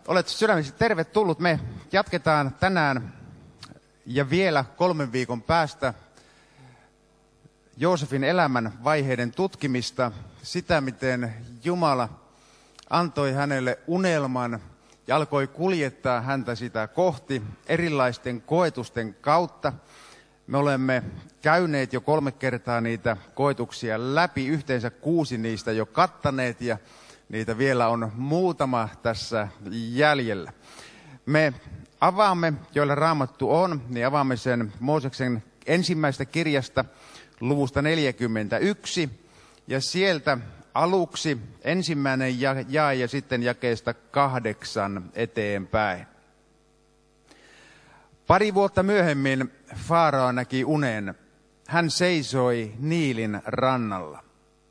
Olet sydämellisesti tervetullut. Me jatketaan tänään ja vielä 3 viikon päästä Joosefin elämän vaiheiden tutkimista, sitä miten Jumala antoi hänelle unelman ja alkoi kuljettaa häntä sitä kohti erilaisten koetusten kautta. Me olemme käyneet jo 3 kertaa niitä koetuksia läpi, yhteensä 6 niistä jo kattaneet ja niitä vielä on muutama tässä jäljellä. Me avaamme, joilla Raamattu on, niin avaamme sen Mooseksen ensimmäisestä kirjasta luvusta 41 ja sieltä aluksi ensimmäinen jae ja sitten jakeesta 8 eteenpäin. Pari vuotta myöhemmin Faarao näki unen. Hän seisoi Niilin rannalla.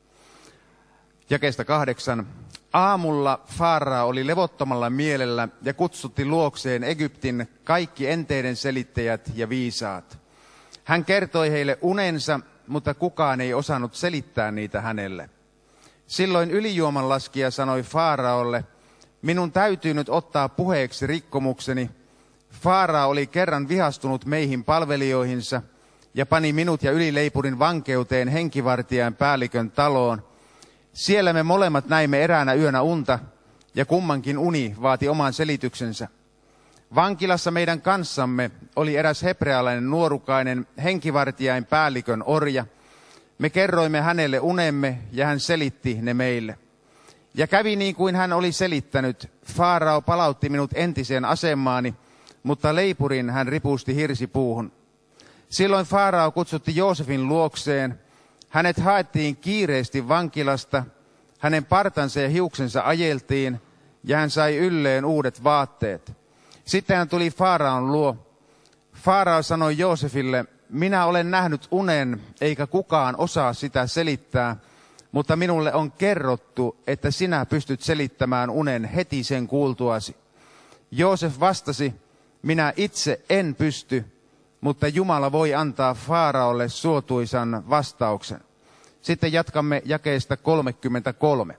Jakeesta 8. Aamulla Faarao oli levottomalla mielellä ja kutsutti luokseen Egyptin kaikki enteiden selittäjät ja viisaat. Hän kertoi heille unensa, mutta kukaan ei osannut selittää niitä hänelle. Silloin ylijuomanlaskija sanoi Faaraolle, minun täytyy nyt ottaa puheeksi rikkomukseni. Faarao oli kerran vihastunut meihin palvelijoihinsa ja pani minut ja ylileipurin vankeuteen henkivartijan päällikön taloon. Siellä me molemmat näimme eräänä yönä unta ja kummankin uni vaati oman selityksensä. Vankilassa meidän kanssamme oli eräs hebrealainen nuorukainen henkivartijain päällikön orja. Me kerroimme hänelle unemme ja hän selitti ne meille. Ja kävi niin kuin hän oli selittänyt. Faarao palautti minut entiseen asemaani, mutta leipurin hän ripusti hirsipuuhun. Silloin Faarao kutsutti Joosefin luokseen. Hänet haettiin kiireesti vankilasta, hänen partansa ja hiuksensa ajeltiin ja hän sai ylleen uudet vaatteet. Sitten hän tuli Faaraon luo. Faarao sanoi Joosefille, minä olen nähnyt unen eikä kukaan osaa sitä selittää, mutta minulle on kerrottu, että sinä pystyt selittämään unen heti sen kuultuasi. Joosef vastasi, minä itse en pysty, mutta Jumala voi antaa Faaraolle suotuisan vastauksen. Sitten jatkamme jakeesta 33.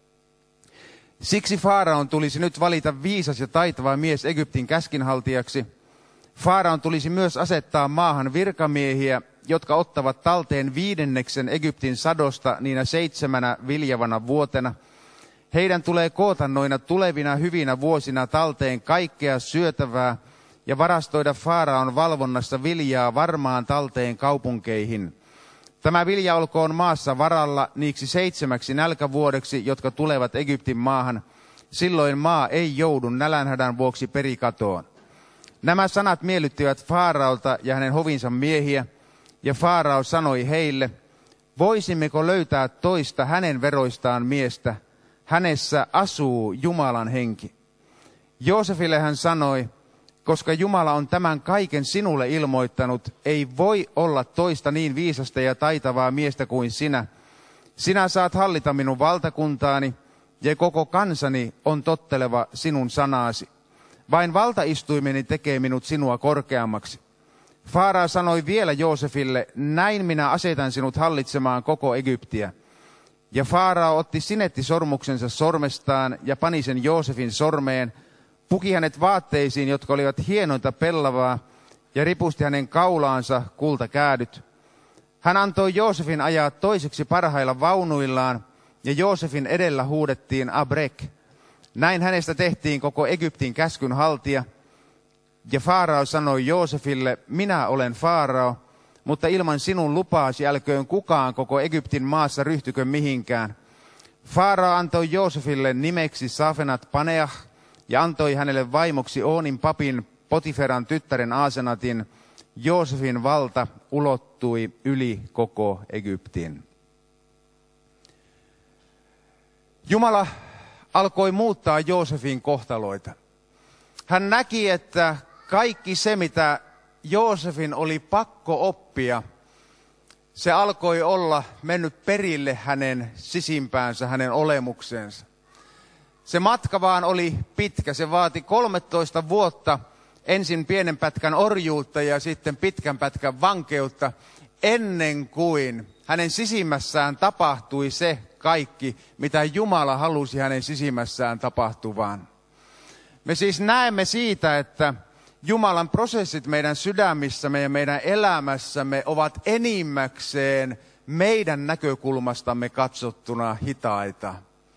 Siksi Faaraon tulisi nyt valita viisas ja taitava mies Egyptin käskinhaltijaksi. Faaraon tulisi myös asettaa maahan virkamiehiä, jotka ottavat talteen 5 Egyptin sadosta niinä 7 viljavana vuotena. Heidän tulee koota noina tulevina hyvinä vuosina talteen kaikkea syötävää ja varastoida Faaraon valvonnassa viljaa varmaan talteen kaupunkeihin. Tämä vilja olkoon maassa varalla niiksi 7 nälkävuodeksi, jotka tulevat Egyptin maahan. Silloin maa ei joudu nälänhädän vuoksi perikatoon. Nämä sanat miellyttivät Faaraolta ja hänen hovinsa miehiä, ja Faarao sanoi heille, voisimmeko löytää toista hänen veroistaan miestä, hänessä asuu Jumalan henki. Joosefille hän sanoi, koska Jumala on tämän kaiken sinulle ilmoittanut, ei voi olla toista niin viisasta ja taitavaa miestä kuin sinä. Sinä saat hallita minun valtakuntaani, ja koko kansani on totteleva sinun sanaasi. Vain valtaistuimeni tekee minut sinua korkeammaksi. Faarao sanoi vielä Joosefille, näin minä asetan sinut hallitsemaan koko Egyptiä. Ja Faarao otti sinettisormuksensa sormestaan ja pani sen Joosefin sormeen, puki hänet vaatteisiin, jotka olivat hienointa pellavaa, ja ripusti hänen kaulaansa kultakäädyt. Hän antoi Joosefin ajaa toiseksi parhailla vaunuillaan, ja Joosefin edellä huudettiin Abrek. Näin hänestä tehtiin koko Egyptin käskynhaltija. Ja Faarao sanoi Joosefille, minä olen Faarao, mutta ilman sinun lupaasi älköön kukaan koko Egyptin maassa ryhtykö mihinkään. Faarao antoi Joosefille nimeksi Safenat Paneah, ja antoi hänelle vaimoksi Oonin papin Potiferan tyttären Aasenatin. Joosefin valta ulottui yli koko Egyptin. Jumala alkoi muuttaa Joosefin kohtaloita. Hän näki, että kaikki se, mitä Joosefin oli pakko oppia, se alkoi olla mennyt perille hänen sisimpäänsä, hänen olemukseensa. Se matka vaan oli pitkä. Se vaati 13 vuotta, ensin pienen pätkän orjuutta ja sitten pitkän pätkän vankeutta, ennen kuin hänen sisimmässään tapahtui se kaikki, mitä Jumala halusi hänen sisimmässään tapahtuvan. Me siis näemme siitä, että Jumalan prosessit meidän sydämissämme ja meidän elämässämme ovat enimmäkseen meidän näkökulmastamme katsottuna hitaita.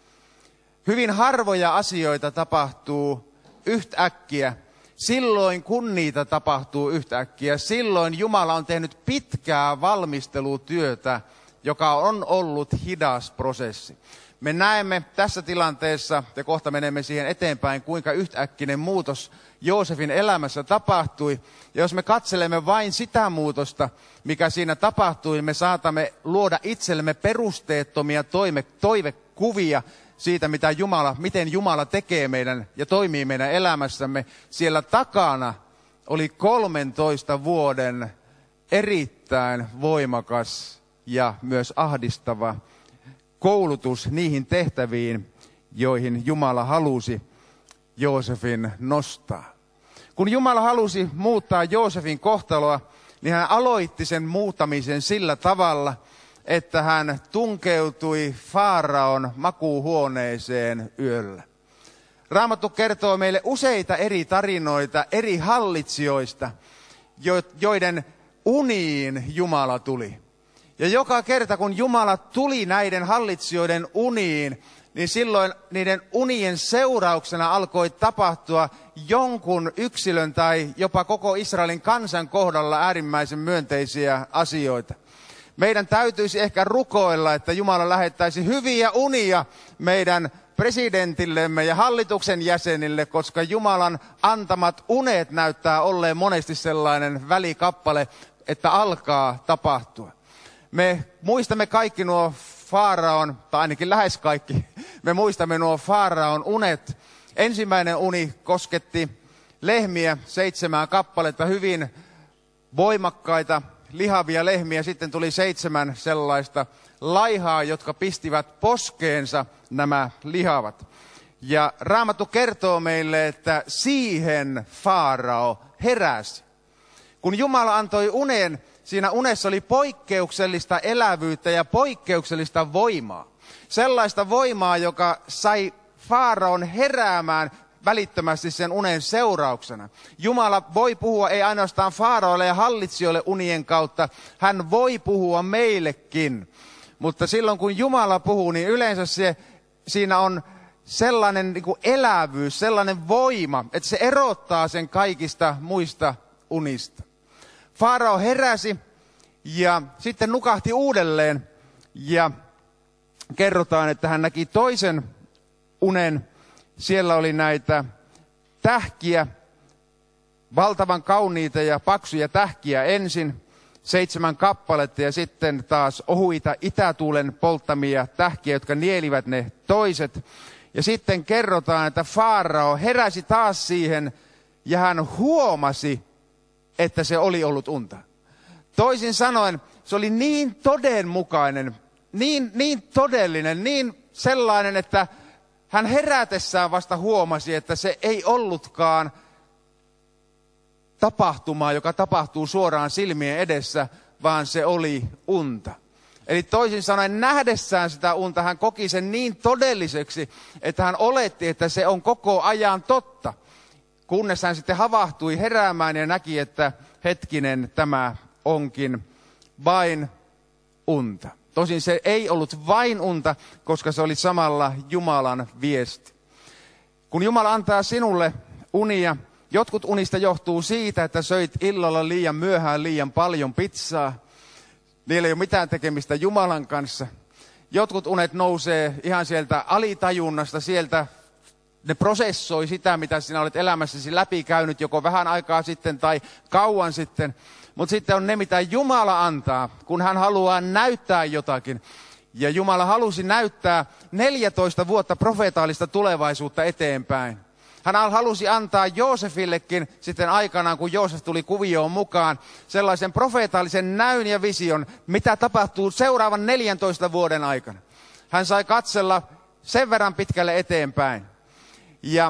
Hyvin harvoja asioita tapahtuu yhtäkkiä. Silloin kun niitä tapahtuu yhtäkkiä, silloin Jumala on tehnyt pitkää valmistelutyötä, joka on ollut hidas prosessi. Me näemme tässä tilanteessa, ja kohta menemme siihen eteenpäin, kuinka yhtäkkinen muutos Joosefin elämässä tapahtui. Ja jos me katselemme vain sitä muutosta, mikä siinä tapahtui, me saatamme luoda itsellemme perusteettomia toivekuvia siitä, miten Jumala tekee meidän ja toimii meidän elämässämme. Siellä takana oli 13 vuoden erittäin voimakas ja myös ahdistava koulutus niihin tehtäviin, joihin Jumala halusi Joosefin nostaa. Kun Jumala halusi muuttaa Joosefin kohtaloa, niin hän aloitti sen muuttamisen sillä tavalla, että hän tunkeutui Faaraon makuuhuoneeseen yöllä. Raamattu kertoo meille useita eri tarinoita eri hallitsijoista, joiden uniin Jumala tuli. Ja joka kerta, kun Jumala tuli näiden hallitsijoiden uniin, niin silloin niiden unien seurauksena alkoi tapahtua jonkun yksilön tai jopa koko Israelin kansan kohdalla äärimmäisen myönteisiä asioita. Meidän täytyisi ehkä rukoilla, että Jumala lähettäisi hyviä unia meidän presidentillemme ja hallituksen jäsenille, koska Jumalan antamat unet näyttää olleen monesti sellainen välikappale, että alkaa tapahtua. Me muistamme kaikki nuo Faaraon, tai ainakin lähes kaikki, me muistamme nuo Faaraon unet. Ensimmäinen uni kosketti lehmiä, 7 kappaletta, hyvin voimakkaita, lihavia lehmiä. Sitten tuli 7 sellaista laihaa, jotka pistivät poskeensa nämä lihavat. Ja Raamattu kertoo meille, että siihen Faarao heräsi. Kun Jumala antoi unen, siinä unessa oli poikkeuksellista elävyyttä ja poikkeuksellista voimaa. Sellaista voimaa, joka sai Faaraon heräämään välittömästi sen unen seurauksena. Jumala voi puhua ei ainoastaan Faaraoille ja hallitsijoille unien kautta, hän voi puhua meillekin. Mutta silloin kun Jumala puhuu, niin yleensä siinä on sellainen niin kuin elävyys, sellainen voima, että se erottaa sen kaikista muista unista. Faarao heräsi ja sitten nukahti uudelleen ja kerrotaan, että hän näki toisen unen. Siellä oli näitä tähkiä, valtavan kauniita ja paksuja tähkiä ensin, 7 kappaletta ja sitten taas ohuita itätuulen polttamia tähkiä, jotka nielivät ne toiset. Ja sitten kerrotaan, että Faarao heräsi taas siihen ja hän huomasi, että se oli ollut unta. Toisin sanoen, se oli niin todenmukainen, niin todellinen, niin sellainen, että hän herätessään vasta huomasi, että se ei ollutkaan tapahtumaa, joka tapahtuu suoraan silmien edessä, vaan se oli unta. Eli toisin sanoen nähdessään sitä unta hän koki sen niin todelliseksi, että hän oletti, että se on koko ajan totta. Kunnes hän sitten havahtui heräämään ja näki, että hetkinen, tämä onkin vain unta. Tosin se ei ollut vain unta, koska se oli samalla Jumalan viesti. Kun Jumala antaa sinulle unia, jotkut unista johtuu siitä, että söit illalla liian myöhään liian paljon pizzaa. Niillä ei ole mitään tekemistä Jumalan kanssa. Jotkut unet nousee ihan sieltä alitajunnasta, sieltä ne prosessoi sitä, mitä sinä olet elämässäsi läpikäynyt joko vähän aikaa sitten tai kauan sitten. Mutta sitten on ne, mitä Jumala antaa, kun hän haluaa näyttää jotakin. Ja Jumala halusi näyttää 14 vuotta profeetaalista tulevaisuutta eteenpäin. Hän halusi antaa Joosefillekin sitten aikanaan, kun Joosef tuli kuvioon mukaan, sellaisen profeetaalisen näyn ja vision, mitä tapahtuu seuraavan 14 vuoden aikana. Hän sai katsella sen verran pitkälle eteenpäin. Ja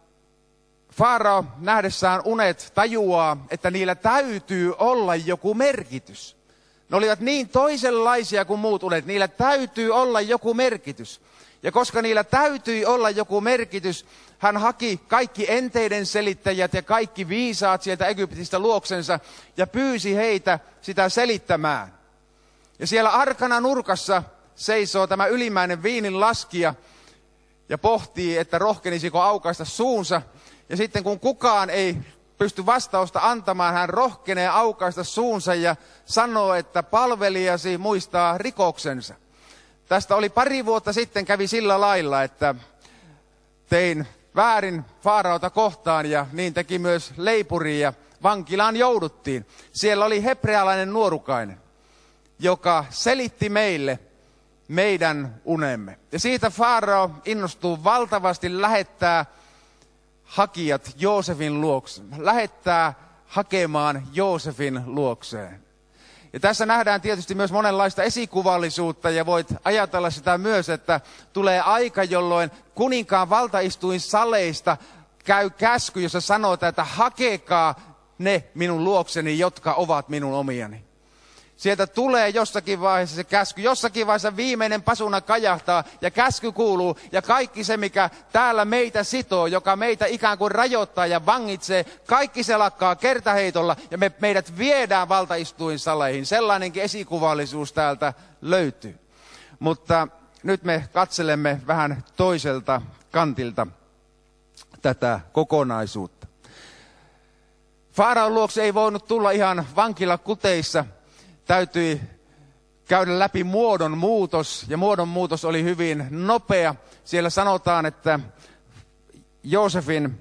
Faarao nähdessään unet tajuaa, että niillä täytyy olla joku merkitys. Ne olivat niin toisenlaisia kuin muut unet, niillä täytyy olla joku merkitys. Ja koska niillä täytyi olla joku merkitys, hän haki kaikki enteiden selittäjät ja kaikki viisaat sieltä Egyptistä luoksensa ja pyysi heitä sitä selittämään. Ja siellä arkana nurkassa seisoo tämä ylimmäinen viinin laskija ja pohtii, että rohkenisiko aukaista suunsa. Ja sitten kun kukaan ei pysty vastausta antamaan, hän rohkenee aukaista suunsa ja sanoo, että palvelijasi muistaa rikoksensa. Tästä oli pari vuotta sitten kävi sillä lailla, että tein väärin Faaraota kohtaan ja niin teki myös leipuri ja vankilaan jouduttiin. Siellä oli hebrealainen nuorukainen, joka selitti meille meidän unemme. Ja siitä Faarao innostuu valtavasti lähettää hakijat Joosefin luokse, lähettää hakemaan Joosefin luokseen. Ja tässä nähdään tietysti myös monenlaista esikuvallisuutta ja voit ajatella sitä myös, että tulee aika, jolloin kuninkaan valtaistuin saleista käy käsky, jossa sanotaan, että hakekaa ne minun luokseni, jotka ovat minun omiani. Sieltä tulee jossakin vaiheessa se käsky, jossakin vaiheessa viimeinen pasuna kajahtaa ja käsky kuuluu. Ja kaikki se, mikä täällä meitä sitoo, joka meitä ikään kuin rajoittaa ja vangitsee, kaikki se lakkaa kertaheitolla ja meidät viedään valtaistuinsaleihin. Sellainenkin esikuvallisuus täältä löytyy. Mutta nyt me katselemme vähän toiselta kantilta tätä kokonaisuutta. Faaraon luokse ei voinut tulla ihan vankilakuteissa. Täytyi käydä läpi muodonmuutos, ja muodonmuutos oli hyvin nopea. Siellä sanotaan, että Joosefin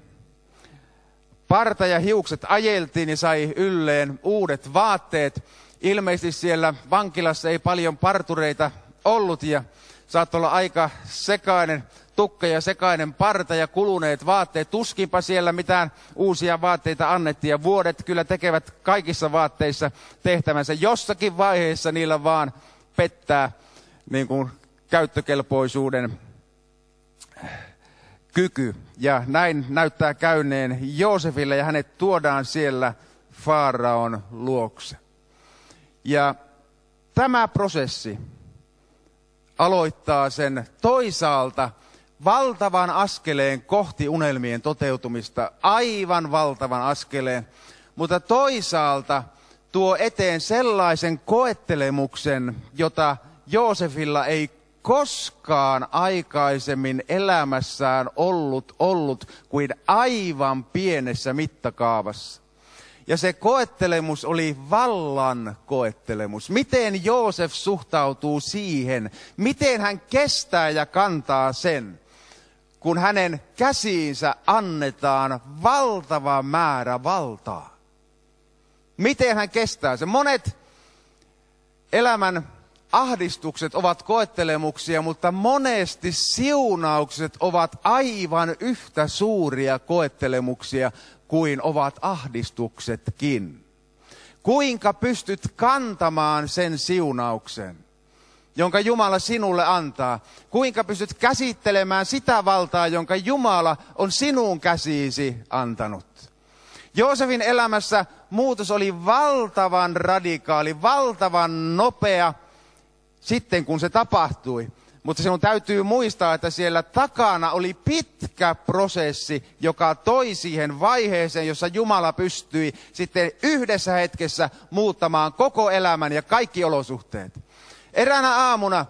parta ja hiukset ajeltiin ja sai ylleen uudet vaatteet. Ilmeisesti siellä vankilassa ei paljon partureita ollut ja saattoi olla aika sekainen tukka ja sekainen parta ja kuluneet vaatteet. Tuskinpa siellä mitään uusia vaatteita annettiin ja vuodet kyllä tekevät kaikissa vaatteissa tehtävänsä. Jossakin vaiheessa niillä vaan pettää niin kuin käyttökelpoisuuden kyky. Ja näin näyttää käyneen Joosefille ja hänet tuodaan siellä Faaraon luokse. Ja tämä prosessi aloittaa sen toisaalta valtavan askeleen kohti unelmien toteutumista, aivan valtavan askeleen, mutta toisaalta tuo eteen sellaisen koettelemuksen, jota Joosefilla ei koskaan aikaisemmin elämässään ollut kuin aivan pienessä mittakaavassa. Ja se koettelemus oli vallan koettelemus. Miten Joosef suhtautuu siihen? Miten hän kestää ja kantaa sen, kun hänen käsiinsä annetaan valtava määrä valtaa? Miten hän kestää sen? Monet elämän ahdistukset ovat koettelemuksia, mutta monesti siunaukset ovat aivan yhtä suuria koettelemuksia kuin ovat ahdistuksetkin. Kuinka pystyt kantamaan sen siunauksen, jonka Jumala sinulle antaa? Kuinka pystyt käsittelemään sitä valtaa, jonka Jumala on sinun käsiisi antanut? Joosefin elämässä muutos oli valtavan radikaali, valtavan nopea sitten kun se tapahtui. Mutta sinun täytyy muistaa, että siellä takana oli pitkä prosessi, joka toi siihen vaiheeseen, jossa Jumala pystyi sitten yhdessä hetkessä muuttamaan koko elämän ja kaikki olosuhteet. Eräänä aamuna,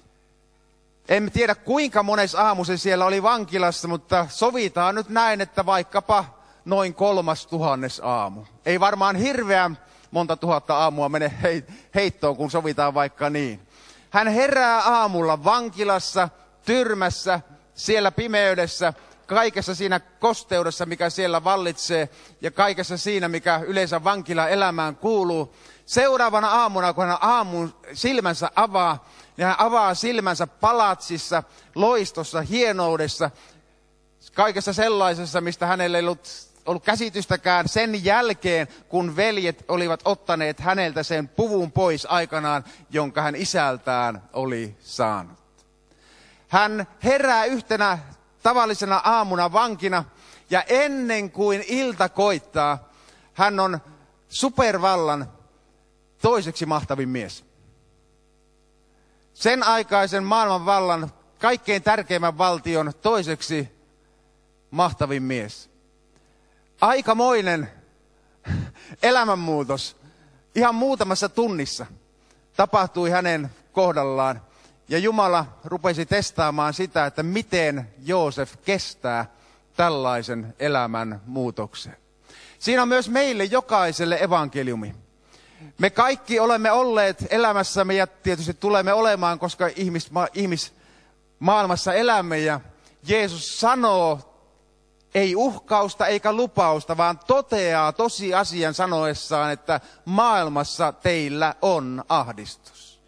en tiedä kuinka mones aamu se siellä oli vankilassa, mutta sovitaan nyt näin, että vaikkapa noin 3000 aamu. Ei varmaan hirveän monta tuhatta aamua mene heittoon, kun sovitaan vaikka niin. Hän herää aamulla vankilassa, tyrmässä, siellä pimeydessä, kaikessa siinä kosteudessa, mikä siellä vallitsee, ja kaikessa siinä, mikä yleensä vankilaelämään kuuluu. Seuraavana aamuna, kun hän aamun silmänsä avaa, niin hän avaa silmänsä palatsissa, loistossa, hienoudessa, kaikessa sellaisessa, mistä hänellä ei ollut käsitystäkään sen jälkeen, kun veljet olivat ottaneet häneltä sen puvun pois aikanaan, jonka hän isältään oli saanut. Hän herää yhtenä tavallisena aamuna vankina, ja ennen kuin ilta koittaa, hän on supervallan toiseksi mahtavin mies. Sen aikaisen maailman vallan kaikkein tärkeimmän valtion toiseksi mahtavin mies. Aikamoinen elämänmuutos ihan muutamassa tunnissa tapahtui hänen kohdallaan. Ja Jumala rupesi testaamaan sitä, että miten Joosef kestää tällaisen elämän muutoksen. Siinä on myös meille jokaiselle evankeliumi. Me kaikki olemme olleet elämässämme ja tietysti tulemme olemaan, koska ihmismaailmassa elämme. Ja Jeesus sanoo, ei uhkausta eikä lupausta, vaan toteaa tosiasian sanoessaan, että maailmassa teillä on ahdistus.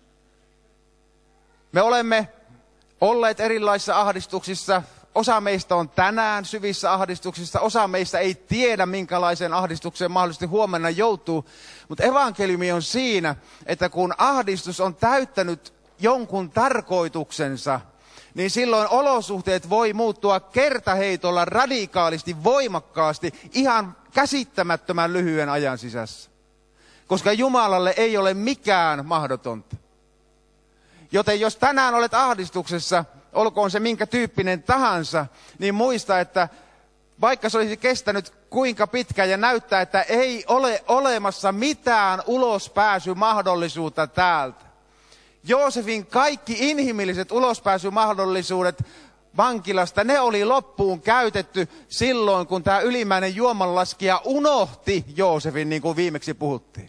Me olemme olleet erilaisissa ahdistuksissa. Osa meistä on tänään syvissä ahdistuksissa. Osa meistä ei tiedä, minkälaiseen ahdistukseen mahdollisesti huomenna joutuu. Mutta evankeliumi on siinä, että kun ahdistus on täyttänyt jonkun tarkoituksensa, niin silloin olosuhteet voi muuttua kertaheitolla radikaalisti, voimakkaasti, ihan käsittämättömän lyhyen ajan sisässä. Koska Jumalalle ei ole mikään mahdotonta. Joten jos tänään olet ahdistuksessa, olkoon se minkä tyyppinen tahansa, niin muista, että vaikka se olisi kestänyt kuinka pitkään ja näyttää, että ei ole olemassa mitään ulospääsymahdollisuutta täältä. Joosefin kaikki inhimilliset ulospääsymahdollisuudet vankilasta, ne oli loppuun käytetty silloin, kun tämä ylimmäinen juomanlaskija unohti Joosefin, niin kuin viimeksi puhuttiin.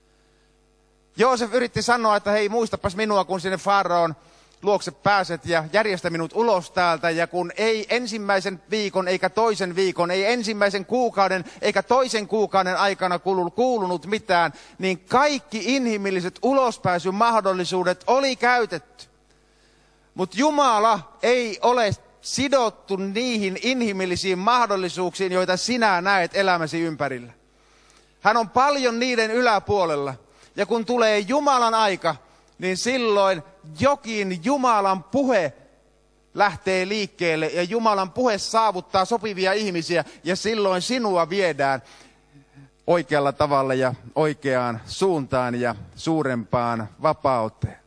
Joosef yritti sanoa, että hei, muistapas minua, kun sinne Faraon luokse pääset ja järjestä minut ulos täältä. Ja kun ei ensimmäisen viikon eikä toisen viikon, ei ensimmäisen kuukauden eikä toisen kuukauden aikana kuulunut mitään, niin kaikki inhimilliset ulospääsymahdollisuudet oli käytetty. Mutta Jumala ei ole sidottu niihin inhimillisiin mahdollisuuksiin, joita sinä näet elämäsi ympärillä. Hän on paljon niiden yläpuolella. Ja kun tulee Jumalan aika, niin silloin jokin Jumalan puhe lähtee liikkeelle ja Jumalan puhe saavuttaa sopivia ihmisiä ja silloin sinua viedään oikealla tavalla ja oikeaan suuntaan ja suurempaan vapauteen.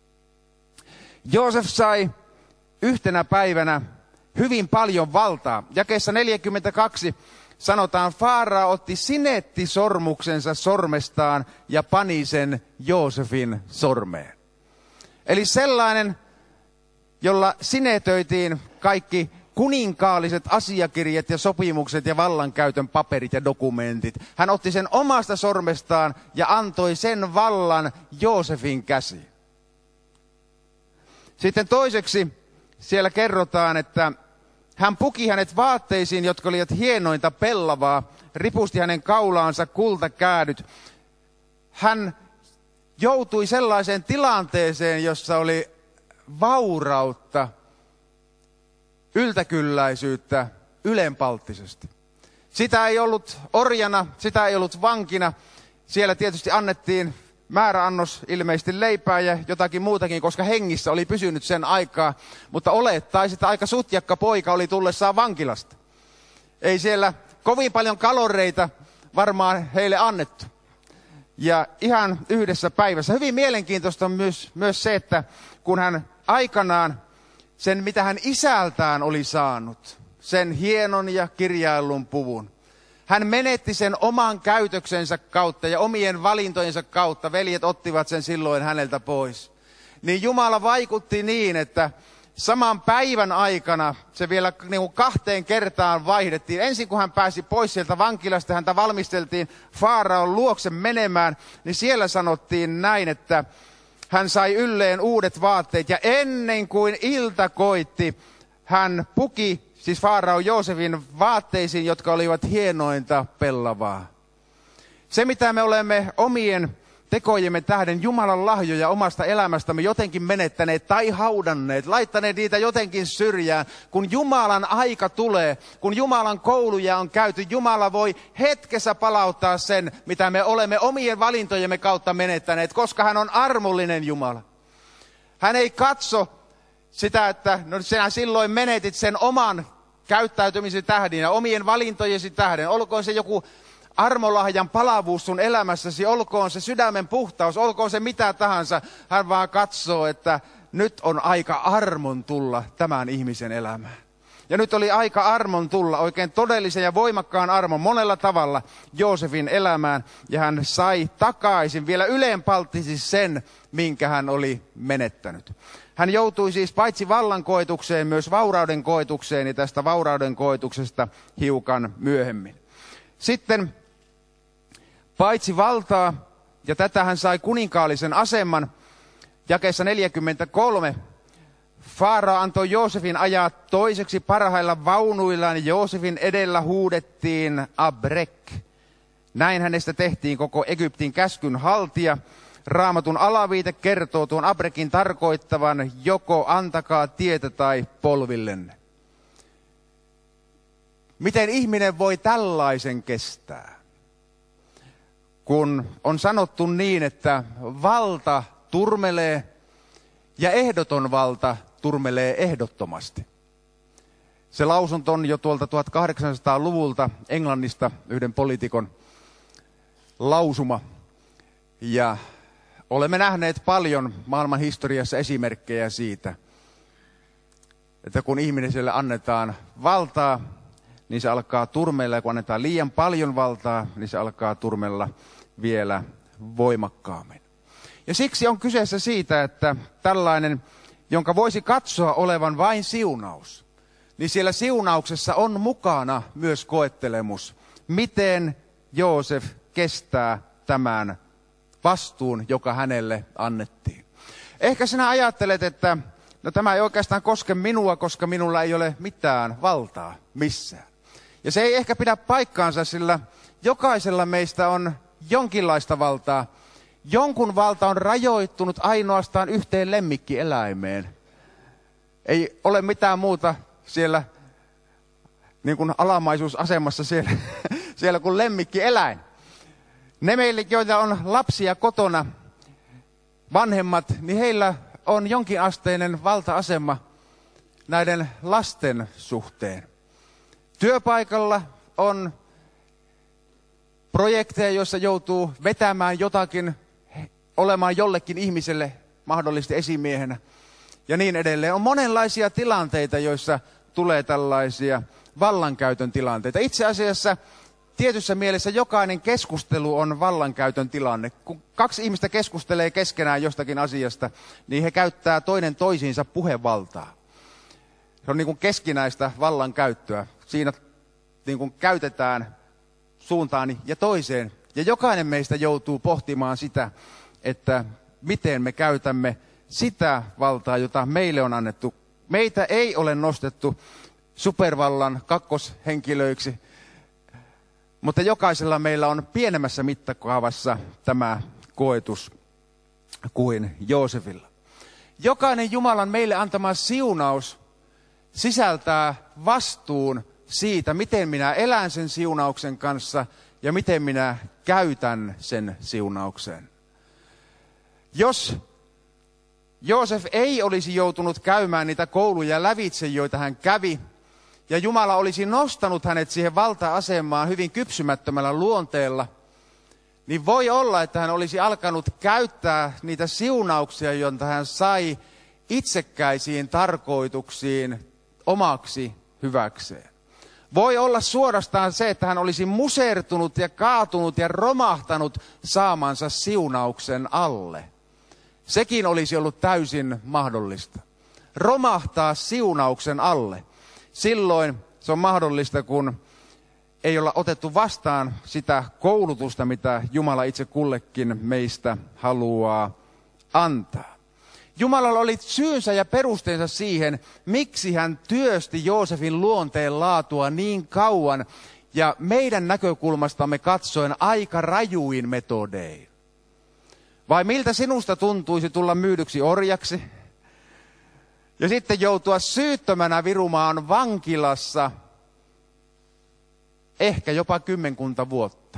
Joosef sai yhtenä päivänä hyvin paljon valtaa. Jakeessa 42 sanotaan, Farao otti sinettisormuksensa sormestaan ja pani sen Joosefin sormeen. Eli sellainen, jolla sinetöitiin kaikki kuninkaalliset asiakirjat ja sopimukset ja vallankäytön paperit ja dokumentit. Hän otti sen omasta sormestaan ja antoi sen vallan Joosefin käsiin. Sitten toiseksi siellä kerrotaan, että hän puki hänet vaatteisiin, jotka olivat hienointa pellavaa, ripusti hänen kaulaansa kultakäädyt. Hän joutui sellaiseen tilanteeseen, jossa oli vaurautta, yltäkylläisyyttä ylenpalttisesti. Sitä ei ollut orjana, sitä ei ollut vankina. Siellä tietysti annettiin määräannos ilmeisesti leipää ja jotakin muutakin, koska hengissä oli pysynyt sen aikaa. Mutta olettaisi, että aika sutjakka poika oli tullessaan vankilasta. Ei siellä kovin paljon kaloreita varmaan heille annettu. Ja ihan yhdessä päivässä. Hyvin mielenkiintoista on myös se, että kun hän aikanaan sen, mitä hän isältään oli saanut, sen hienon ja kirjaillun puvun, hän menetti sen oman käytöksensä kautta ja omien valintojensa kautta. Veljet ottivat sen silloin häneltä pois. Niin Jumala vaikutti niin, että saman päivän aikana se vielä niin kuin 2 kertaan vaihdettiin. Ensin kun hän pääsi pois sieltä vankilasta, häntä valmisteltiin Faraon luokse menemään, niin siellä sanottiin näin, että hän sai ylleen uudet vaatteet ja ennen kuin ilta koitti, hän puki siis Farao Joosefin vaatteisiin, jotka olivat hienointa pellavaa. Se, mitä me olemme omien tekojemme tähden Jumalan lahjoja omasta elämästämme jotenkin menettäneet tai haudanneet, laittaneet niitä jotenkin syrjään. Kun Jumalan aika tulee, kun Jumalan kouluja on käyty, Jumala voi hetkessä palauttaa sen, mitä me olemme omien valintojemme kautta menettäneet, koska hän on armollinen Jumala. Hän ei katso sitä, että no sinä silloin menetit sen oman käyttäytymisen tähden ja omien valintojesi tähden. Olkoon se joku armolahjan palavuus sun elämässäsi, olkoon se sydämen puhtaus, olkoon se mitä tahansa. Hän vaan katsoo, että nyt on aika armon tulla tämän ihmisen elämään. Ja nyt oli aika armon tulla, oikein todellisen ja voimakkaan armon monella tavalla Joosefin elämään. Ja hän sai takaisin vielä ylenpalttisesti sen, minkä hän oli menettänyt. Hän joutui siis paitsi vallan koetukseen, myös vaurauden koetukseen, ja tästä vaurauden koetuksesta hiukan myöhemmin. Sitten paitsi valtaa, ja tätä hän sai kuninkaallisen aseman, jakeessa 43, Faarao antoi Joosefin ajaa toiseksi parhailla vaunuillaan, ja Joosefin edellä huudettiin Abrek. Näin hänestä tehtiin koko Egyptin käskyn haltija. Raamatun alaviite kertoo tuon Abrekin tarkoittavan joko antakaa tietä tai polvillenne. Miten ihminen voi tällaisen kestää? Kun on sanottu niin, että valta turmelee ja ehdoton valta turmelee ehdottomasti. Se lausunto on jo tuolta 1800-luvulta Englannista yhden poliitikon lausuma. Ja olemme nähneet paljon maailman historiassa esimerkkejä siitä, että kun ihmiselle annetaan valtaa, niin se alkaa turmella. Ja kun annetaan liian paljon valtaa, niin se alkaa turmella vielä voimakkaammin. Ja siksi on kyseessä siitä, että tällainen, jonka voisi katsoa olevan vain siunaus, niin siellä siunauksessa on mukana myös koettelemus. Miten Joosef kestää tämän vastuun, joka hänelle annettiin. Ehkä sinä ajattelet, että no tämä ei oikeastaan koske minua, koska minulla ei ole mitään valtaa missään. Ja se ei ehkä pidä paikkaansa, sillä jokaisella meistä on jonkinlaista valtaa. Jonkun valta on rajoittunut ainoastaan yhteen lemmikkieläimeen. Ei ole mitään muuta siellä niin kuin alamaisuusasemassa siellä kuin lemmikkieläin. Ne meille, joita on lapsia kotona, vanhemmat, niin heillä on jonkinasteinen valta-asema näiden lasten suhteen. Työpaikalla on projekteja, joissa joutuu vetämään jotakin, olemaan jollekin ihmiselle mahdollisesti esimiehenä ja niin edelleen. On monenlaisia tilanteita, joissa tulee tällaisia vallankäytön tilanteita. Itse asiassa tietyssä mielessä jokainen keskustelu on vallankäytön tilanne. Kun kaksi ihmistä keskustelee keskenään jostakin asiasta, niin he käyttää toinen toisiinsa puhevaltaa. Se on niin kuin keskinäistä vallankäyttöä. Siinä niin kuin käytetään suuntaan ja toiseen. Ja jokainen meistä joutuu pohtimaan sitä, että miten me käytämme sitä valtaa, jota meille on annettu. Meitä ei ole nostettu supervallan kakkoshenkilöiksi, mutta jokaisella meillä on pienemmässä mittakaavassa tämä koetus kuin Joosefilla. Jokainen Jumalan meille antama siunaus sisältää vastuun siitä, miten minä elän sen siunauksen kanssa ja miten minä käytän sen siunauksen. Jos Joosef ei olisi joutunut käymään niitä kouluja lävitse, joita hän kävi, ja Jumala olisi nostanut hänet siihen valta-asemaan hyvin kypsymättömällä luonteella, niin voi olla, että hän olisi alkanut käyttää niitä siunauksia, joita hän sai itsekkäisiin tarkoituksiin omaksi hyväkseen. Voi olla suorastaan se, että hän olisi musertunut ja kaatunut ja romahtanut saamansa siunauksen alle. Sekin olisi ollut täysin mahdollista. Romahtaa siunauksen alle. Silloin se on mahdollista, kun ei olla otettu vastaan sitä koulutusta, mitä Jumala itse kullekin meistä haluaa antaa. Jumalalla oli syynsä ja perusteensa siihen, miksi hän työsti Joosefin luonteen laatua niin kauan ja meidän näkökulmastamme katsoen aika rajuin metodein. Vai miltä sinusta tuntuisi tulla myydyksi orjaksi ja sitten joutua syyttömänä virumaan vankilassa ehkä jopa 10 vuotta?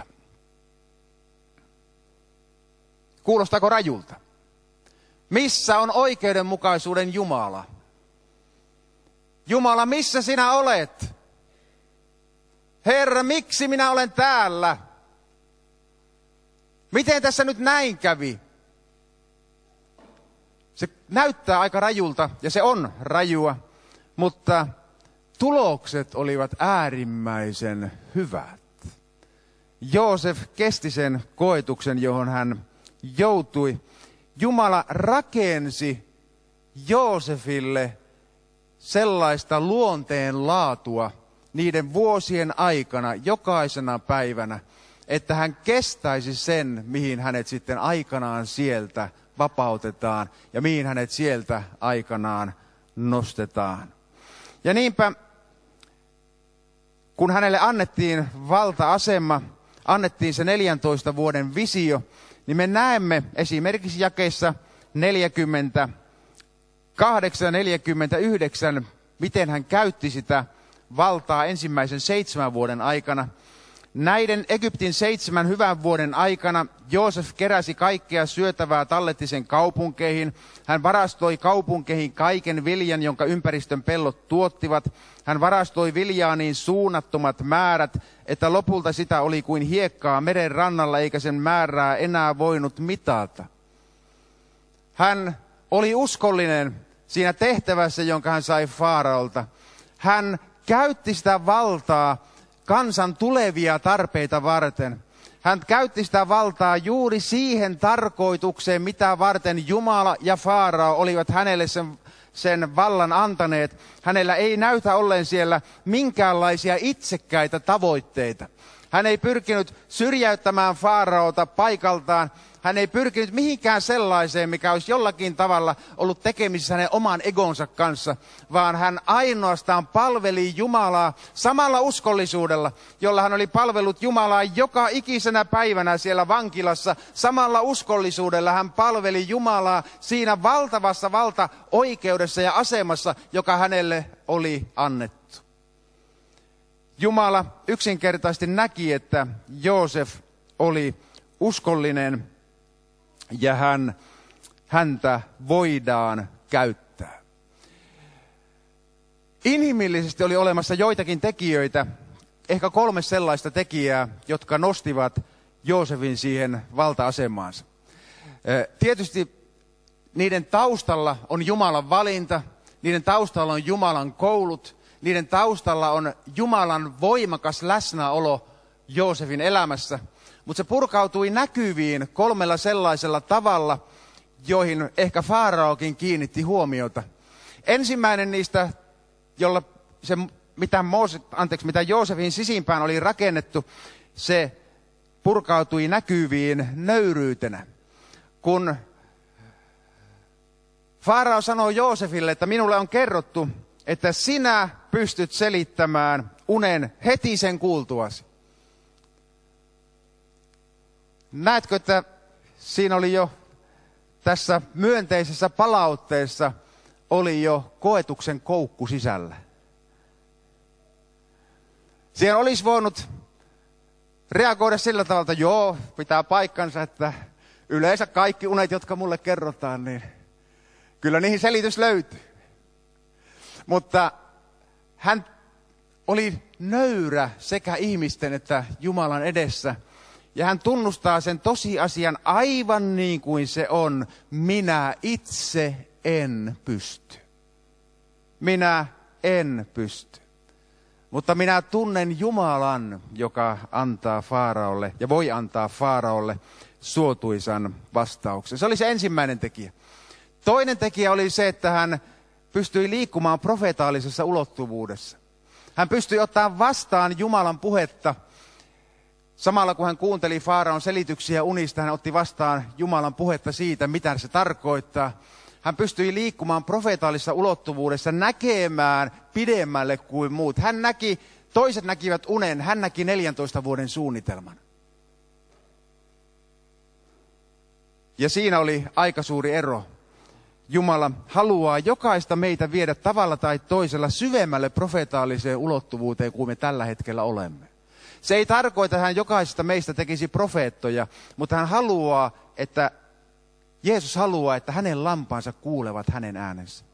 Kuulostaako rajulta? Missä on oikeudenmukaisuuden Jumala? Jumala, missä sinä olet? Herra, miksi minä olen täällä? Miten tässä nyt näin kävi? Se näyttää aika rajulta ja se on rajua, mutta tulokset olivat äärimmäisen hyvät. Joosef kesti sen koetuksen, johon hän joutui. Jumala rakensi Joosefille sellaista luonteen laatua niiden vuosien aikana, jokaisena päivänä, että hän kestäisi sen, mihin hänet sitten aikanaan sieltä vapautetaan ja mihin hänet sieltä aikanaan nostetaan. Ja niinpä, kun hänelle annettiin valta-asema, annettiin se 14 vuoden visio, niin me näemme esimerkiksi jakeissa 48 ja 49, miten hän käytti sitä valtaa ensimmäisen 7 vuoden aikana. Näiden Egyptin 7 hyvän vuoden aikana Joosef keräsi kaikkea syötävää, talletti sen kaupunkeihin. Hän varastoi kaupunkeihin kaiken viljan, jonka ympäristön pellot tuottivat. Hän varastoi viljaa niin suunnattomat määrät, että lopulta sitä oli kuin hiekkaa meren rannalla, eikä sen määrää enää voinut mitata. Hän oli uskollinen siinä tehtävässä, jonka hän sai Faaraolta. Hän käytti sitä valtaa kansan tulevia tarpeita varten. Hän käytti sitä valtaa juuri siihen tarkoitukseen, mitä varten Jumala ja Faarao olivat hänelle sen vallan antaneet. Hänellä ei näytä olleen siellä minkäänlaisia itsekkäitä tavoitteita. Hän ei pyrkinyt syrjäyttämään Faaraota paikaltaan. Hän ei pyrkinyt mihinkään sellaiseen, mikä olisi jollakin tavalla ollut tekemisissä hänen oman egonsa kanssa, vaan hän ainoastaan palveli Jumalaa samalla uskollisuudella, jolla hän oli palvellut Jumalaa joka ikisenä päivänä siellä vankilassa. Samalla uskollisuudella hän palveli Jumalaa siinä valtavassa valtaoikeudessa ja asemassa, joka hänelle oli annettu. Jumala yksinkertaisesti näki, että Joosef oli uskollinen ja häntä voidaan käyttää. Inhimillisesti oli olemassa joitakin tekijöitä, ehkä 3 sellaista tekijää, jotka nostivat Joosefin siihen valta-asemaansa. Tietysti niiden taustalla on Jumalan valinta, niiden taustalla on Jumalan koulut, niiden taustalla on Jumalan voimakas läsnäolo Joosefin elämässä. Mutta se purkautui näkyviin 3 sellaisella tavalla, joihin ehkä Faaraokin kiinnitti huomiota. Ensimmäinen niistä, jolla se, mitä Joosefin sisimpään oli rakennettu, se purkautui näkyviin nöyryytenä. Kun Faarao sanoi Joosefille, että minulle on kerrottu, että sinä pystyt selittämään unen heti sen kuultuasi. Näetkö, että siinä oli jo tässä myönteisessä palautteessa oli jo koetuksen koukku sisällä. Siihen olisi voinut reagoida sillä tavalla, että joo, pitää paikkansa, että yleensä kaikki unet, jotka mulle kerrotaan, niin kyllä niihin selitys löytyy. Mutta hän oli nöyrä sekä ihmisten että Jumalan edessä. Ja hän tunnustaa sen tosiasian aivan niin kuin se on. Minä itse en pysty. Minä en pysty. Mutta minä tunnen Jumalan, joka antaa Faaraolle ja voi antaa Faaraolle suotuisan vastauksen. Se oli se ensimmäinen tekijä. Toinen tekijä oli se, että hän pystyi liikkumaan profetaalisessa ulottuvuudessa. Hän pystyi ottamaan vastaan Jumalan puhetta. Samalla kun hän kuunteli Faaraon selityksiä unista, hän otti vastaan Jumalan puhetta siitä, mitä se tarkoittaa. Hän pystyi liikkumaan profeetaalisessa ulottuvuudessa, näkemään pidemmälle kuin muut. Toiset näkivät unen, hän näki 14 vuoden suunnitelman. Ja siinä oli aika suuri ero. Jumala haluaa jokaista meitä viedä tavalla tai toisella syvemmälle profeetaaliseen ulottuvuuteen kuin me tällä hetkellä olemme. Se ei tarkoita, että hän jokaisesta meistä tekisi profeettoja, mutta Jeesus haluaa, että hänen lampansa kuulevat hänen äänensä.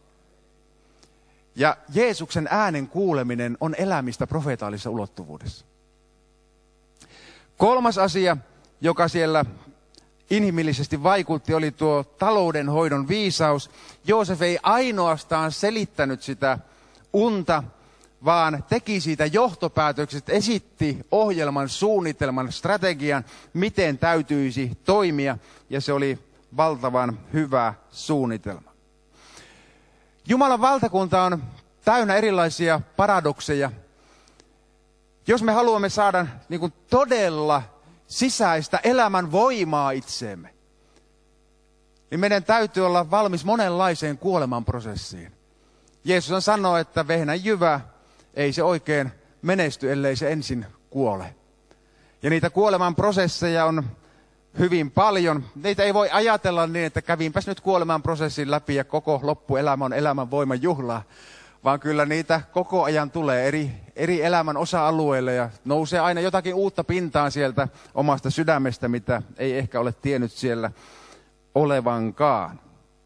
Ja Jeesuksen äänen kuuleminen on elämistä profeetaalisessa ulottuvuudessa. 3. asia, joka siellä inhimillisesti vaikutti, oli tuo taloudenhoidon viisaus. Joosef ei ainoastaan selittänyt sitä unta, vaan teki siitä johtopäätökset, esitti ohjelman, suunnitelman, strategian, miten täytyisi toimia, ja se oli valtavan hyvä suunnitelma. Jumalan valtakunta on täynnä erilaisia paradokseja. Jos me haluamme saada niin kuin todella sisäistä elämän voimaa itseemme, niin meidän täytyy olla valmis monenlaiseen kuolemanprosessiin. Jeesus sanoo, että vehnänjyvä ei se oikein menesty, ellei se ensin kuole. Ja niitä kuolemanprosesseja on hyvin paljon. Niitä ei voi ajatella niin, että kävinpäs nyt kuolemanprosessin läpi ja koko loppuelämä on elämän voiman juhlaa. Vaan kyllä niitä koko ajan tulee eri elämän osa-alueille ja nousee aina jotakin uutta pintaan sieltä omasta sydämestä, mitä ei ehkä ole tiennyt siellä olevankaan.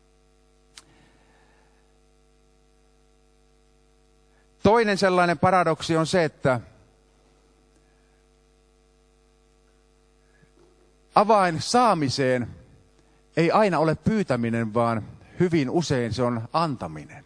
Toinen sellainen paradoksi on se, että avain saamiseen ei aina ole pyytäminen, vaan hyvin usein se on antaminen.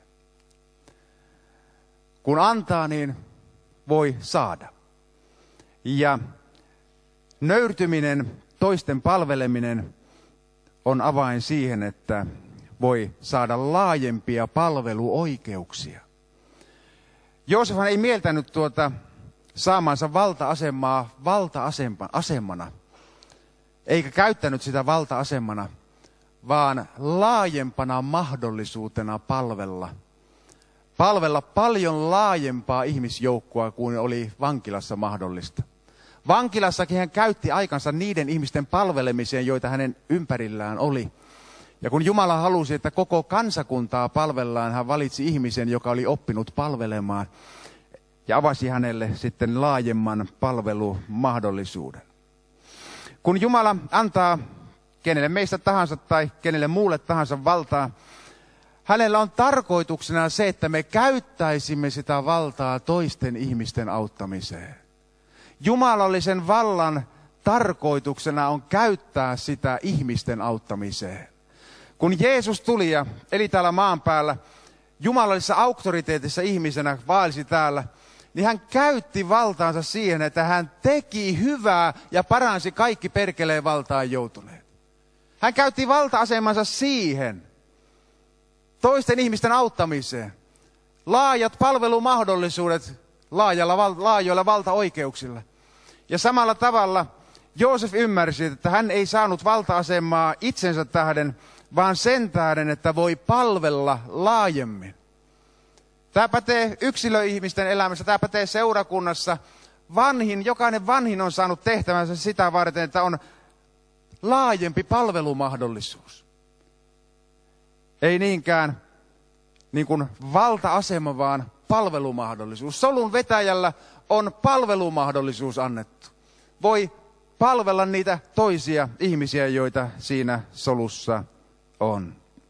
Kun antaa, niin voi saada. Ja nöyrtyminen, toisten palveleminen on avain siihen, että voi saada laajempia palveluoikeuksia. Joosefhan ei mieltänyt tuota saamansa valta-asemaa valta-asemana, eikä käyttänyt sitä valta-asemana, vaan laajempana mahdollisuutena palvella paljon laajempaa ihmisjoukkoa kuin oli vankilassa mahdollista. Vankilassakin hän käytti aikansa niiden ihmisten palvelemiseen, joita hänen ympärillään oli. Ja kun Jumala halusi, että koko kansakuntaa palvellaan, hän valitsi ihmisen, joka oli oppinut palvelemaan ja avasi hänelle sitten laajemman palvelumahdollisuuden. Kun Jumala antaa kenelle meistä tahansa tai kenelle muulle tahansa valtaa, hänellä on tarkoituksena se, että me käyttäisimme sitä valtaa toisten ihmisten auttamiseen. Jumalallisen vallan tarkoituksena on käyttää sitä ihmisten auttamiseen. Kun Jeesus tuli ja eli täällä maan päällä, jumalallisessa auktoriteetissa ihmisenä vaelsi täällä, niin hän käytti valtaansa siihen, että hän teki hyvää ja paransi kaikki perkeleen valtaan joutuneet. Hän käytti valta-asemansa siihen, toisten ihmisten auttamiseen. Laajat palvelumahdollisuudet laajoilla valtaoikeuksilla. Ja samalla tavalla Joosef ymmärsi, että hän ei saanut valta-asemaa itsensä tähden, vaan sen tähden, että voi palvella laajemmin. Tämä pätee yksilöihmisten elämässä, tämä pätee seurakunnassa. Jokainen vanhin on saanut tehtävänsä sitä varten, että on laajempi palvelumahdollisuus. Ei niinkään niin kuin valta-asema, vaan palvelumahdollisuus. Solun vetäjällä on palvelumahdollisuus annettu. Voi palvella niitä toisia ihmisiä, joita siinä solussa on.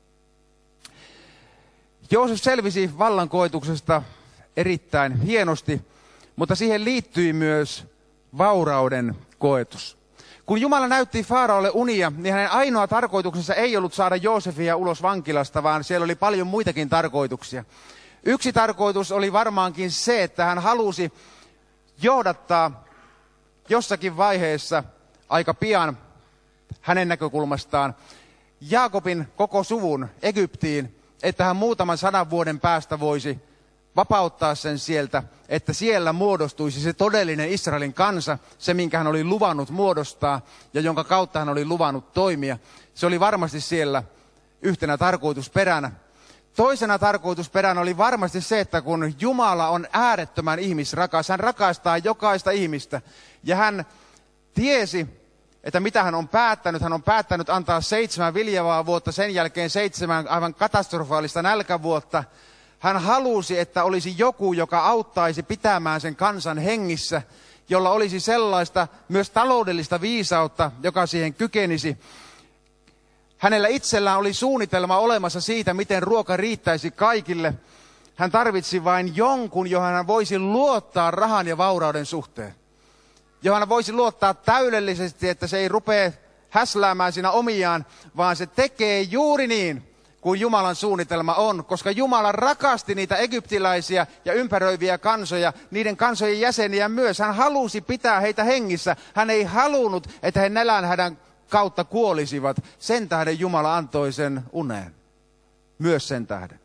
Joosef selvisi vallankoetuksesta erittäin hienosti, mutta siihen liittyi myös vaurauden koetus. Kun Jumala näytti Faaraolle unia, niin hänen ainoa tarkoituksensa ei ollut saada Joosefia ulos vankilasta, vaan siellä oli paljon muitakin tarkoituksia. Yksi tarkoitus oli varmaankin se, että hän halusi johdattaa jossakin vaiheessa aika pian hänen näkökulmastaan Jaakobin koko suvun Egyptiin, että hän muutaman 100 vuoden päästä voisi vapauttaa sen sieltä, että siellä muodostuisi se todellinen Israelin kansa, se minkä hän oli luvannut muodostaa ja jonka kautta hän oli luvannut toimia. Se oli varmasti siellä yhtenä tarkoitusperänä. Toisena tarkoitusperänä oli varmasti se, että kun Jumala on äärettömän ihmisrakas, hän rakastaa jokaista ihmistä ja hän tiesi, että mitä hän on päättänyt. Hän on päättänyt antaa 7 viljavaa vuotta, sen jälkeen 7 aivan katastrofaalista nälkävuotta. Hän halusi, että olisi joku, joka auttaisi pitämään sen kansan hengissä, jolla olisi sellaista myös taloudellista viisautta, joka siihen kykenisi. Hänellä itsellään oli suunnitelma olemassa siitä, miten ruoka riittäisi kaikille. Hän tarvitsi vain jonkun, johon hän voisi luottaa rahan ja vaurauden suhteen. Johon hän voisi luottaa täydellisesti, että se ei rupea häsläämään siinä omiaan, vaan se tekee juuri niin, kuin Jumalan suunnitelma on, koska Jumala rakasti niitä egyptiläisiä ja ympäröiviä kansoja, niiden kansojen jäseniä myös. Hän halusi pitää heitä hengissä. Hän ei halunnut, että he nälänhädän kautta kuolisivat. Sen tähden Jumala antoi sen uneen. Myös sen tähden.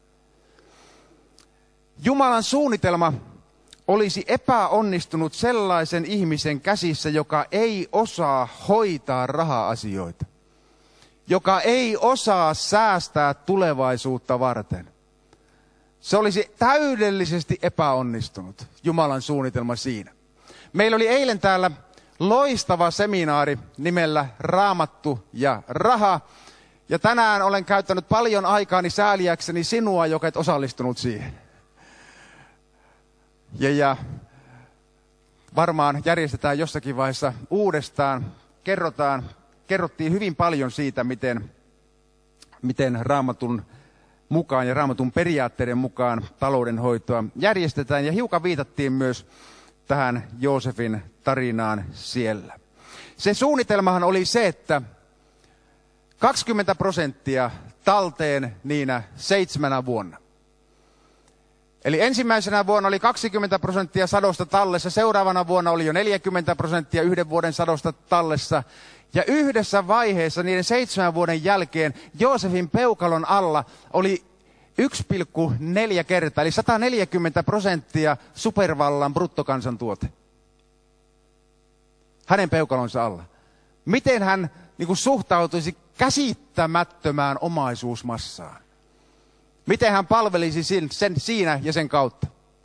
Jumalan suunnitelma olisi epäonnistunut sellaisen ihmisen käsissä, joka ei osaa hoitaa raha-asioita, joka ei osaa säästää tulevaisuutta varten. Se olisi täydellisesti epäonnistunut, Jumalan suunnitelma siinä. Meillä oli eilen täällä loistava seminaari nimellä Raamattu ja raha. Ja tänään olen käyttänyt paljon aikaani sääliäkseni sinua, joka et osallistunut siihen. Ja varmaan järjestetään jossakin vaiheessa uudestaan. Kerrottiin hyvin paljon siitä, miten Raamatun mukaan ja Raamatun periaatteiden mukaan taloudenhoitoa järjestetään. Ja hiukan viitattiin myös tähän Joosefin tarinaan siellä. Se suunnitelmahan oli se, että 20% talteen niinä 7 vuonna. Eli ensimmäisenä vuonna oli 20% sadosta tallessa, seuraavana vuonna oli jo 40% 1 vuoden sadosta tallessa. Ja yhdessä vaiheessa niiden 7 vuoden jälkeen Joosefin peukalon alla oli 1,4 kertaa, eli 140% supervallan bruttokansantuote. Hänen peukalonsa alla. Miten hän suhtautuisi käsittämättömään omaisuusmassaan? Miten hän palvelisi sen siinä ja sen kautta?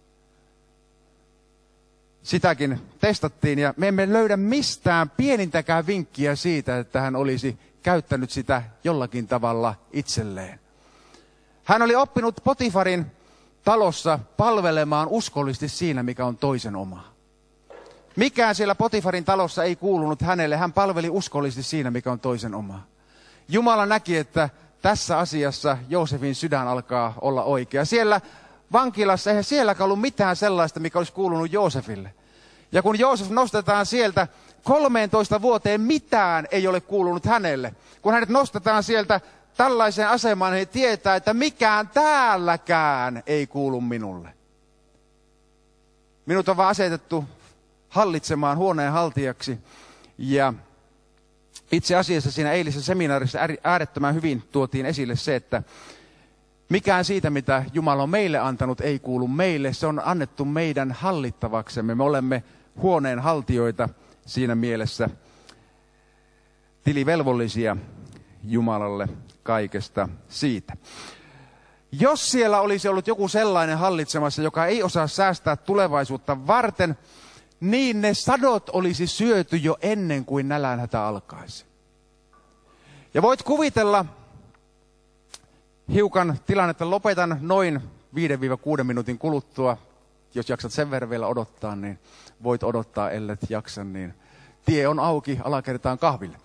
Sitäkin testattiin ja me emme löydä mistään pienintäkään vinkkiä siitä, että hän olisi käyttänyt sitä jollakin tavalla itselleen. Hän oli oppinut Potifarin talossa palvelemaan uskollisesti siinä, mikä on toisen oma. Mikään siellä Potifarin talossa ei kuulunut hänelle. Hän palveli uskollisesti siinä, mikä on toisen oma. Jumala näki, että tässä asiassa Joosefin sydän alkaa olla oikea. Siellä vankilassa eihän sielläkään ollut mitään sellaista, mikä olisi kuulunut Joosefille. Ja kun Joosef nostetaan sieltä 13 vuoteen, mitään ei ole kuulunut hänelle. Kun hänet nostetaan sieltä tällaiseen asemaan, niin he tietää, että mikään täälläkään ei kuulu minulle. Minut on vaan asetettu hallitsemaan huoneen haltijaksi. Ja itse asiassa siinä eilisessä seminaarissa äärettömän hyvin tuotiin esille se, että mikään siitä, mitä Jumala on meille antanut, ei kuulu meille. Se on annettu meidän hallittavaksemme. Me olemme huoneen haltijoita siinä mielessä, tilivelvollisia Jumalalle kaikesta siitä. Jos siellä olisi ollut joku sellainen hallitsemassa, joka ei osaa säästää tulevaisuutta varten, niin ne sadot olisi syöty jo ennen kuin nälänhätä alkaisi. Ja voit kuvitella hiukan tilannetta, lopetan noin 5-6 minuutin kuluttua. Jos jaksat sen verran vielä odottaa, niin voit odottaa, ellet jaksa, niin tie on auki alakertaan kahville.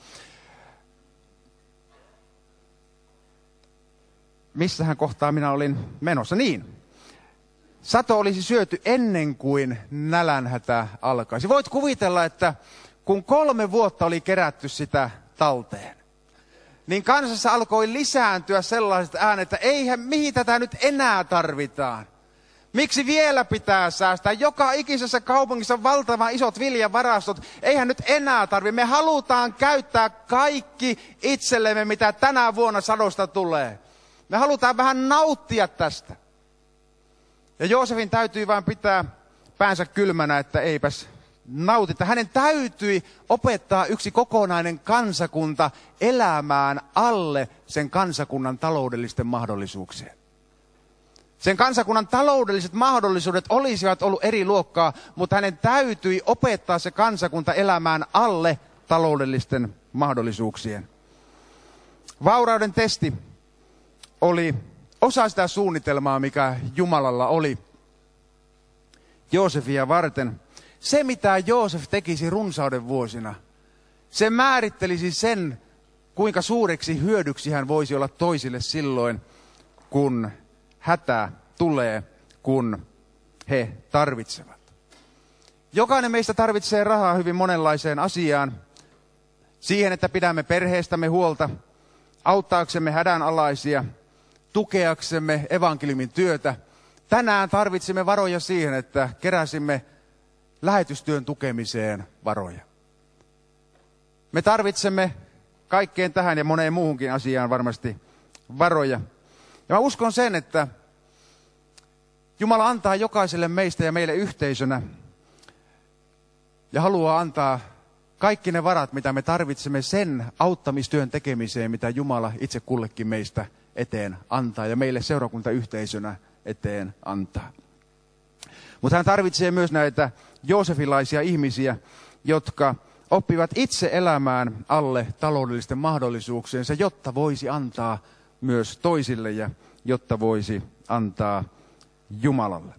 Missähän kohtaa minä olin menossa? Niin. Sato olisi syöty ennen kuin nälänhätä alkaisi. Voit kuvitella, että kun 3 vuotta oli kerätty sitä talteen, niin kansassa alkoi lisääntyä sellaiset äänet, että mihin tätä nyt enää tarvitaan. Miksi vielä pitää säästää? Joka ikisessä kaupungissa on valtavan isot viljavarastot. Eihän nyt enää tarvitse. Me halutaan käyttää kaikki itsellemme, mitä tänä vuonna sadosta tulee. Me halutaan vähän nauttia tästä. Ja Joosefin täytyy vain pitää päänsä kylmänä, että eipäs nautita. Hänen täytyi opettaa yksi kokonainen kansakunta elämään alle sen kansakunnan taloudellisten mahdollisuuksien. Sen kansakunnan taloudelliset mahdollisuudet olisivat ollut eri luokkaa, mutta hänen täytyi opettaa se kansakunta elämään alle taloudellisten mahdollisuuksien. Vaurauden testi oli osa sitä suunnitelmaa, mikä Jumalalla oli Joosefia varten. Se, mitä Joosef tekisi runsauden vuosina, se määrittelisi sen, kuinka suureksi hyödyksi hän voisi olla toisille silloin, kun hätä tulee, kun he tarvitsevat. Jokainen meistä tarvitsee rahaa hyvin monenlaiseen asiaan. siihen, että pidämme perheestämme huolta, auttaaksemme hädänalaisia, tukeaksemme evankeliumin työtä. Tänään tarvitsemme varoja siihen, että keräsimme lähetystyön tukemiseen varoja. Me tarvitsemme kaikkeen tähän ja moneen muuhunkin asiaan varmasti varoja. Ja mä uskon sen, että Jumala antaa jokaiselle meistä ja meille yhteisönä ja haluaa antaa kaikki ne varat, mitä me tarvitsemme sen auttamistyön tekemiseen, mitä Jumala itse kullekin meistä eteen antaa ja meille seurakuntayhteisönä eteen antaa. Mutta hän tarvitsee myös näitä joosefilaisia ihmisiä, jotka oppivat itse elämään alle taloudellisten mahdollisuuksiensa, jotta voisi antaa myös toisille ja jotta voisi antaa Jumalalle.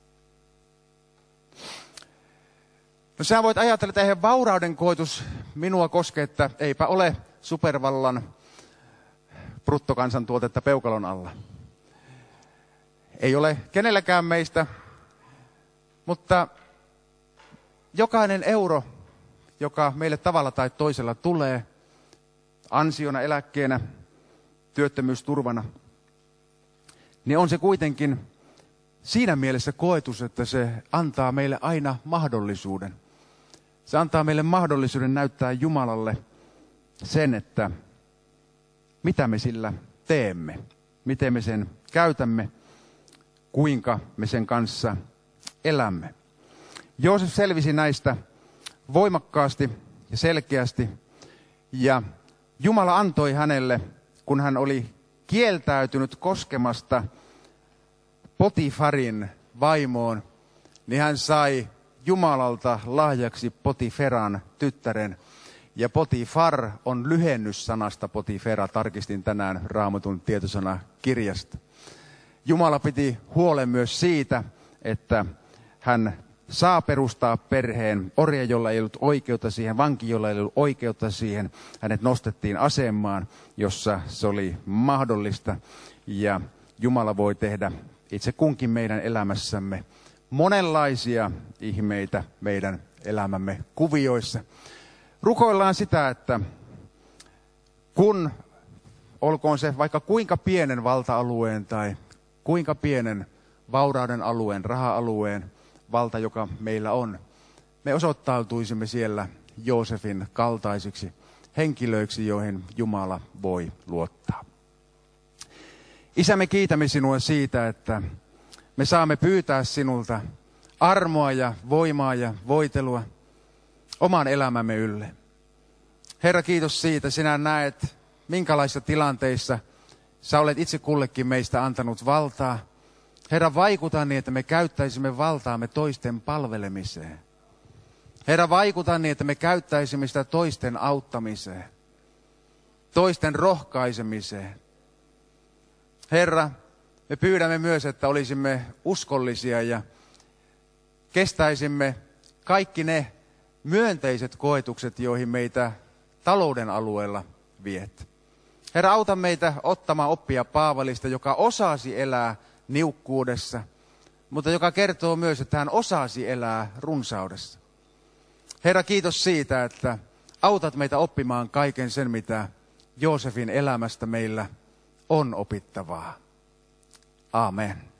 No sä voit ajatella, että eihän vaurauden koetus minua koske, että eipä ole supervallan bruttokansantuotetta peukalon alla. Ei ole kenelläkään meistä, mutta jokainen euro, joka meille tavalla tai toisella tulee, ansiona, eläkkeenä, työttömyysturvana, niin on se kuitenkin siinä mielessä koetus, että se antaa meille aina mahdollisuuden. Se antaa meille mahdollisuuden näyttää Jumalalle sen, että mitä me sillä teemme, miten me sen käytämme, kuinka me sen kanssa elämme. Joosef selvisi näistä voimakkaasti ja selkeästi, ja Jumala antoi hänelle, kun hän oli kieltäytynyt koskemasta Potifarin vaimoon, niin hän sai Jumalalta lahjaksi Potiferan tyttären. Ja Potifar on lyhennys sanasta Potifera, tarkistin tänään Raamatun tietosanakirjasta. Jumala piti huolen myös siitä, että hän saa perustaa perheen. Orja, jolla ei ollut oikeutta siihen, vanki, jolla ei ollut oikeutta siihen. Hänet nostettiin asemaan, jossa se oli mahdollista. Ja Jumala voi tehdä itse kunkin meidän elämässämme monenlaisia ihmeitä meidän elämämme kuvioissa. Rukoillaan sitä, että kun olkoon se vaikka kuinka pienen valta-alueen tai kuinka pienen vaurauden alueen, raha-alueen valta, joka meillä on, me osoittautuisimme siellä Joosefin kaltaisiksi henkilöiksi, joihin Jumala voi luottaa. Isä, me kiitämme sinua siitä, että me saamme pyytää sinulta armoa ja voimaa ja voitelua oman elämämme ylle. Herra, kiitos siitä. Sinä näet, minkälaisissa tilanteissa sä olet itse kullekin meistä antanut valtaa. Herra, vaikuta niin, että me käyttäisimme valtaamme toisten palvelemiseen. Herra, vaikuta niin, että me käyttäisimme sitä toisten auttamiseen, toisten rohkaisemiseen. Herra, me pyydämme myös, että olisimme uskollisia ja kestäisimme kaikki ne myönteiset koetukset, joihin meitä talouden alueella viet. Herra, auta meitä ottamaan oppia Paavalista, joka osasi elää niukkuudessa, mutta joka kertoo myös, että hän osasi elää runsaudessa. Herra, kiitos siitä, että autat meitä oppimaan kaiken sen, mitä Joosefin elämästä meillä on opittavaa. Aamen.